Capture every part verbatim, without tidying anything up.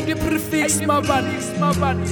the prefix, my man, my man.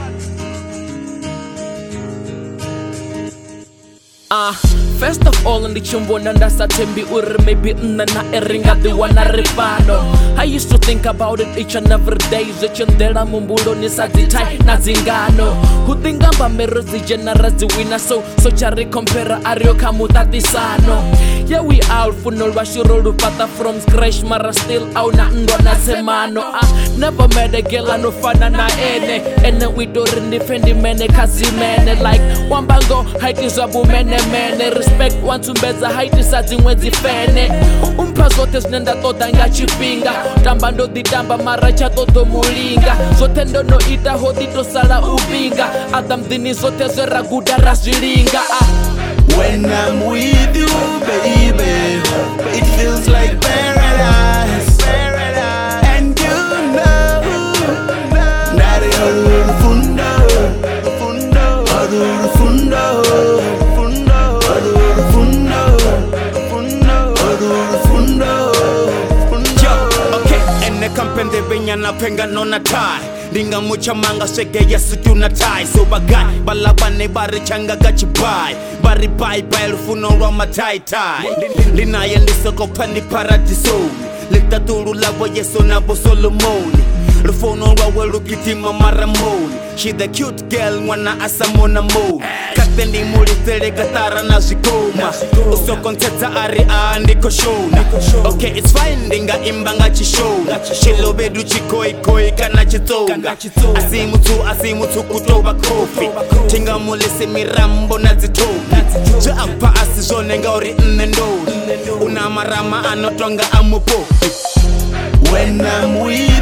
Ah, uh, first of all, ndi chimbona ndasathembi uri maybe nna na eringa the one ripano. I used to think about it each and every day. Zechendela mumbulo ni saditai na zingano. Hudingamba mero zijenera ziwina so so chari compare ario kamutati sano. Yeah, we all funnel washiro lupata from scratch mara still au na ndo na semano. Ah, never met a girl no fana na ene. And then we don't defend mene kazi mene like wambango height is abu mene mene respect want to mbeza height is ati mwezi fene. Umpa zote snenda toda nga chipinga tamba ndo ditamba mara cha toto mulinga zote ndo no ita hodi to sala ubinga adam dini zote zera guda rasilinga. Ah, when I'm with you, baby, it feels like paradise. And you know, Nari Aduru Fundo, Fundo, Aduru Fundo, Fundo, Aduru Fundo, Fundo, Aduru Fundo, Fundo. Okay, ene kampende benya na penga nona tai. Dinga mucha manga sege yesu tuna tai. So bagai balabane bari changa gachibai. Bari bai bai lufuno roma tai tai. Lina yendisa kopani paradiso. Lita tulu lawa yeso na bo Solomoni. Lufuno rawe lukitima maramoni. She the cute girl wana asamona mo. Katendi muli tere katara na zikoma. Uso konteta ari aandiko shona. Okay, it's fine dinga imbanga chishona. Shilo bedu chikoi koi kana chitonga. Asimu tu asimu tu kutoba kofi. Tinga muli semirambo na zitoga. Ja apa asizone ngauri nnendoni. Una marama anotonga amupo. When I'm with